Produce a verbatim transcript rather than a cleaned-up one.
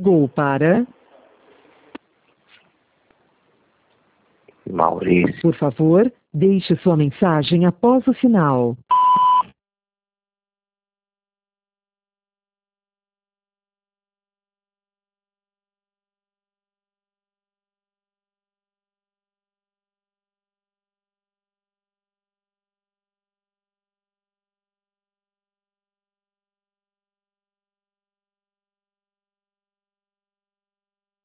ligou para... Maurício. Por favor, deixe sua mensagem após o sinal.